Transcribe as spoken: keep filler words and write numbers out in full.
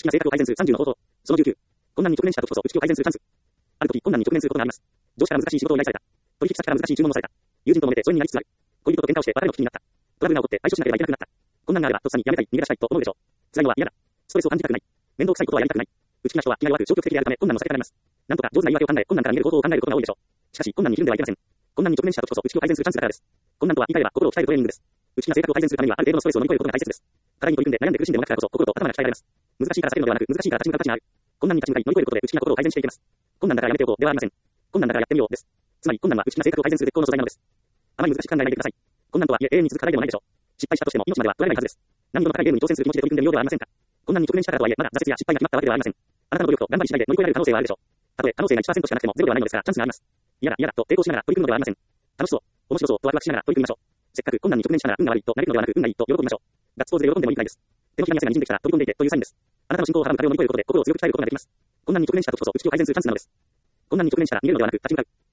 識や性格を改善するさんじゅうの方法。そのじゅうきゅう。困難に直面した時こそ内気を改善するチャンス。ある時困難に直面することがあります。上司から難しい仕事を依頼された。取引先から難しい注文をされた。友人と揉めて疎遠になりつつある。恋人と喧嘩をして別れの危機になった。トラブルが起こって対処しなければいけなくなった。困難があればとっさにやめたい、逃げ出したいと思うでしょう。辛いのは嫌だ。ストレスを感じたくない。面倒くさいことはやりたくない。内気な人は気が弱く消極的であるため困難を避けられます。なんとか上手な言い訳を考え困難から逃げる方法を考えることが多いでしょう。しかし困難にひるんではいけません。困難に直面した時こそ内気を改善するチャンスだからです。困難とは言い換えれば心を鍛えるトレーニングです。内気な性格を改善するためにはある程度のストレスを乗り越えることが大切です。課題に取り組んで悩んで苦しんでもらったからこそ心と頭が鍛えられます。難しいから避けるのではなく難しいから立ち向かう価値がある。困難に立ち向かい乗り越えることで内気な心を改善していけます。困難だからやめておこうではありません。困難だからやってみようです。つまり困難は内気な性格を改善する絶好の素材なのです。あまり難しく考えないでください。困難とはいえ永遠に続く課題でもないでしょう。失敗したとしても命までは取られないはずです。難易度の高いゲームに挑戦する気持ちで取り組んでみようではありませんか。困難に直面したからとはいえまだ挫折や失敗が決まったわけではありません。あなたの努力と頑張り次第で乗り越えられる可能性はあるでしょう。たとえ可能性が いちパーセント しかなくてもゼロではないのですからチャンスがあります。嫌だ嫌だと抵抗しながら取り組むのではありません。楽しそう、面白そうとワクワクしながら取り組みましょう。せっかく困難に直面したら運が悪いと嘆くのではなく運がいいと喜びましょう。ガッツポーズで喜んでもいいくらいです。手のひらに汗が滲んできたら飛び込んでいてというサインです。あなたの信仰をはらむ壁を乗り越えることで心を強く鍛えることができます。困難に直面した時こそ内気を改善するチャンスなのです。困難に直面したら逃げるのではなく立ち向かう。